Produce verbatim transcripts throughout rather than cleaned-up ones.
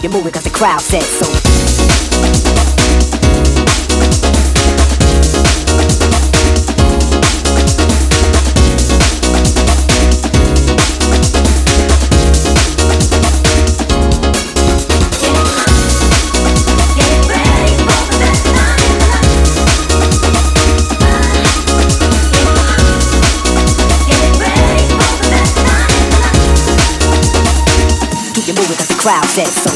it moving cause the crowd says so. Crowd says so.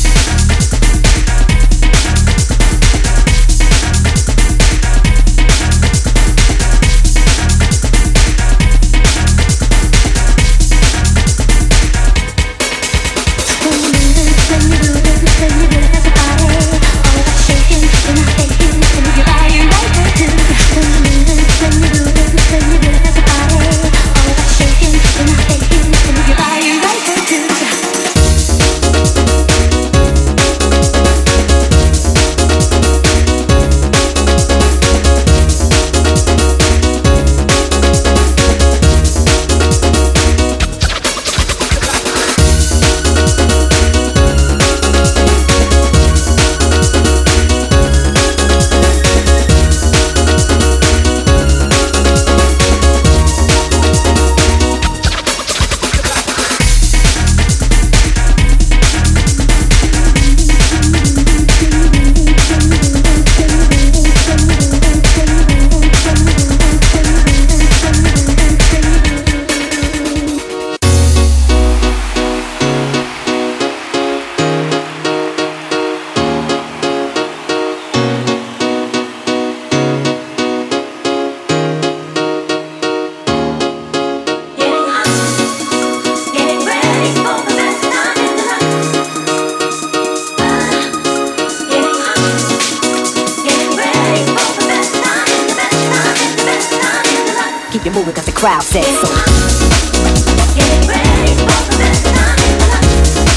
Keep it moving cause the crowd says so. Get ready for the best time in the life.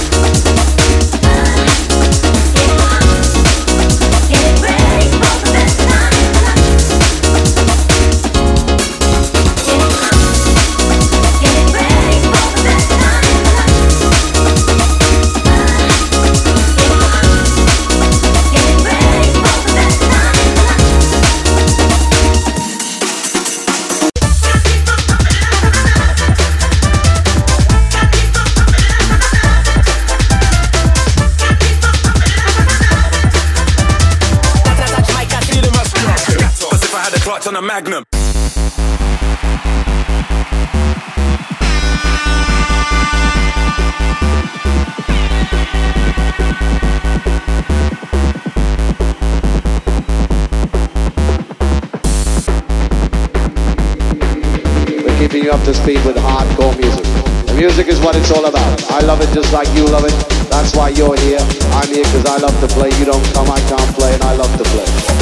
Get ready for the best time in the life. Get ready for the best time in the life. Get ready for the best time in the life. On a Magnum. We're keeping you up to speed with hardcore music. The music is what it's all about. I love it just like you love it. That's why you're here. I'm here because I love to play. You don't come, I can't play, and I love to play.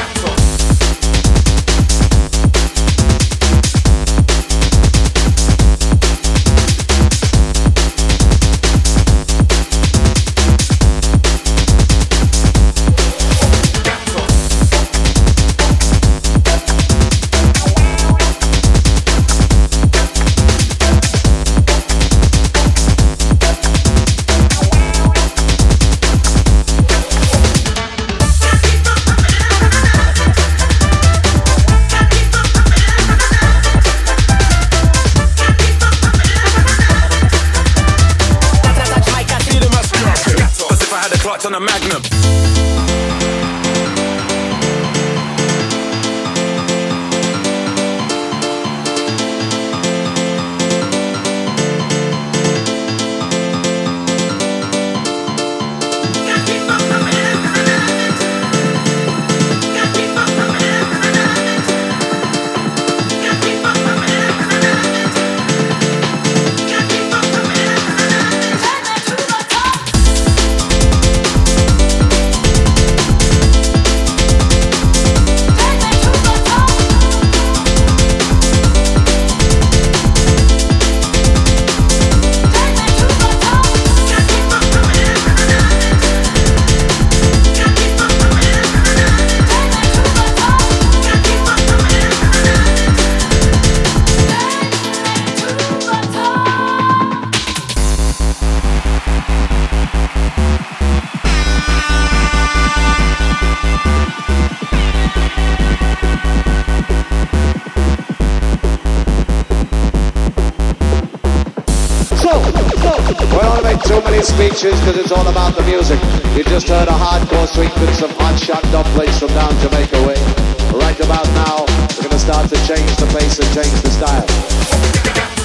On a Magnum. too many speeches because it's all about the music. You just heard a hardcore sweep with some hot shot dumplings from down Jamaica way. Right about now, we're gonna start to change the pace and change the style.